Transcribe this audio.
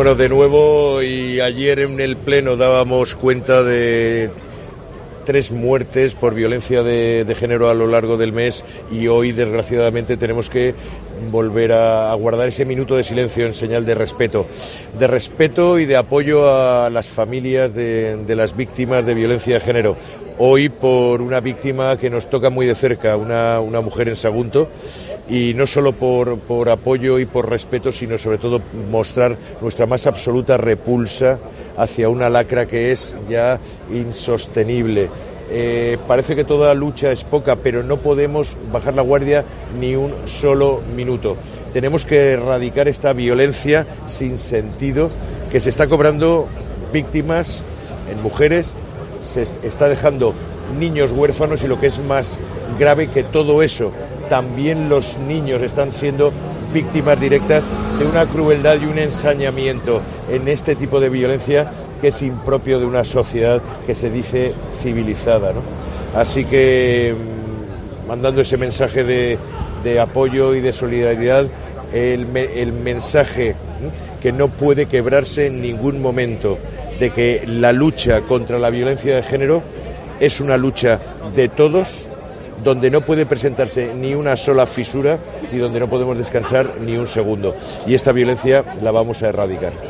Bueno, de nuevo, y ayer en el Pleno dábamos cuenta de 3 muertes por violencia de género a lo largo del mes, y hoy desgraciadamente tenemos que volver a guardar ese minuto de silencio en señal de respeto y de apoyo a las familias de las víctimas de violencia de género. Hoy por una víctima que nos toca muy de cerca, una mujer en Sagunto, y no solo por apoyo y por respeto, sino sobre todo mostrar nuestra más absoluta repulsa hacia una lacra que es ya insostenible. Parece que toda lucha es poca, pero no podemos bajar la guardia ni un solo minuto. Tenemos que erradicar esta violencia sin sentido que se está cobrando víctimas en mujeres, se está dejando niños huérfanos, y lo que es más grave que todo eso, también los niños están siendo víctimas directas de una crueldad y un ensañamiento en este tipo de violencia que es impropio de una sociedad que se dice civilizada, ¿no? Así que, mandando ese mensaje de apoyo y de solidaridad, el mensaje que no puede quebrarse en ningún momento, de que la lucha contra la violencia de género es una lucha de todos, donde no puede presentarse ni una sola fisura y donde no podemos descansar ni un segundo. Y esta violencia la vamos a erradicar.